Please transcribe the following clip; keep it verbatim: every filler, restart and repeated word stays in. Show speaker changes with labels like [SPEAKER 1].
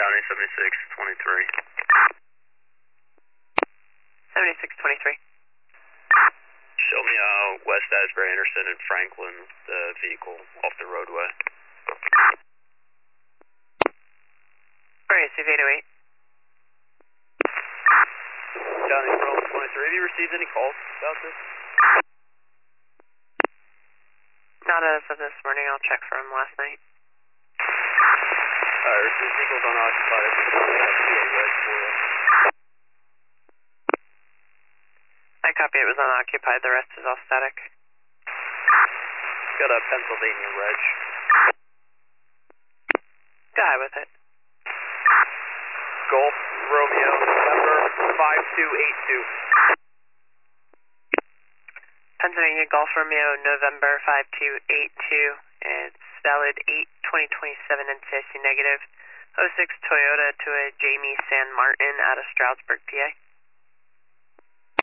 [SPEAKER 1] County seventy-six twenty-three.
[SPEAKER 2] seventy-six twenty-three.
[SPEAKER 1] Show me uh, West Asbury, Anderson, and Franklin, the vehicle off the roadway.
[SPEAKER 2] Alright, Steve eight oh eight.
[SPEAKER 1] County Rome twenty-three, have you received any calls about this?
[SPEAKER 2] Not as of this morning, I'll check for him last night.
[SPEAKER 1] Alright, this vehicle's unoccupied. I think we have P A red for you.
[SPEAKER 2] I copy, it was unoccupied, the rest is all static.
[SPEAKER 1] Got a Pennsylvania reg.
[SPEAKER 2] Go ahead with it.
[SPEAKER 1] Golf Romeo November five two eight two.
[SPEAKER 2] Pennsylvania Golf Romeo November five two eight two. It's valid eight twenty twenty-seven N C I C negative. oh six Toyota to a Jamie San Martin out of Stroudsburg, P A.